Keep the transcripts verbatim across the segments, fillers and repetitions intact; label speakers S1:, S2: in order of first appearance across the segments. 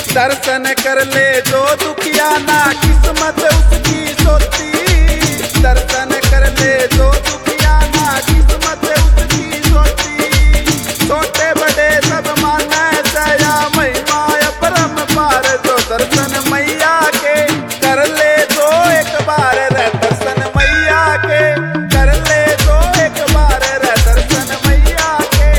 S1: दर्शन कर ले जो दुखिया ना किस्मत उसकी सोती। दर्शन कर ले जो दुखिया ना किस्मत उसकी सोती। छोटे बड़े सब माने दया महिमा परम पार। जो दर्शन मैया के कर ले तो एक बार रे दर्शन मैया के कर ले तो एक बार रे दर्शन मैया के।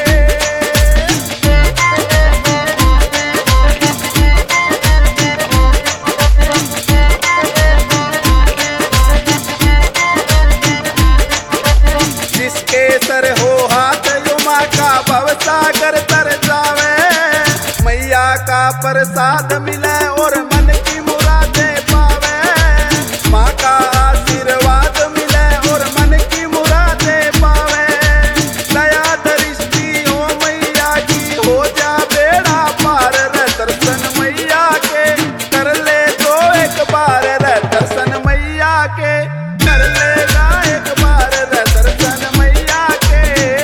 S1: जिसके सर हो हाथ युमा का भवसागर तर जावे। मैया का प्रसाद मिले और मन की मुरादें पावे। माँ का आशीर्वाद मिले और मन की मुरादें पावे। दया दृष्टि हो मैया की हो जा बेड़ा पार रे दर्शन मैया के कर ले तो एक बार रे दर्शन मैया के कर लेगा एक बार रे दर्शन मैया के।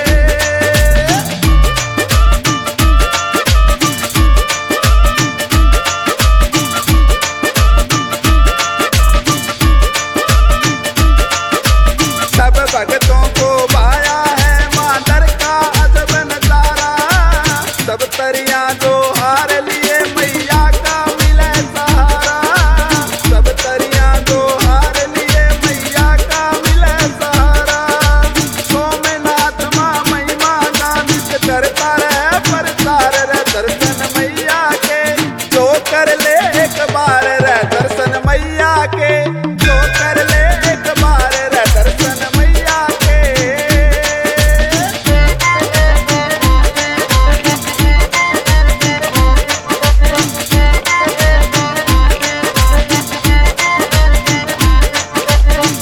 S1: सब भक्तों को भाया है मादर का अजब नजारा। सब तरिया जो हार लिए मैया का मिले सहारा। सब तरिया जो हार लिए मैया का मिले सहारा। सोमनाथ माँ महिमा नामित करता रहे प्रचार रे दर्शन मैया के। जो कर ले एक बार रे दर्शन मैया